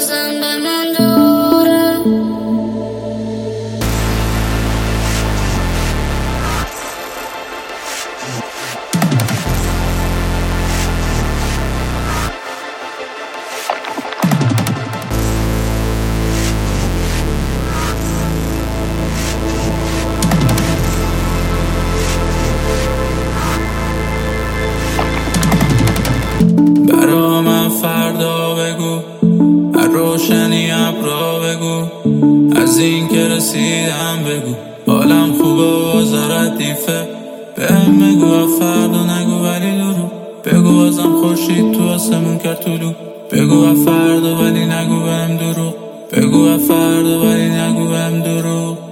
بازم بمون دوره. برا من فردا بگو، هر روشنی ابرا بگو، از این که رسیدم بگو، حالم خوبه و آزارت دیفه. بهم بگو فردا نگو ولی درو، بگو ازم خورشید تو آسمون کرد طلوع. بگو فردا ولی نگو بهم دروغ، بگو فردا ولی نگو بهم دروغ.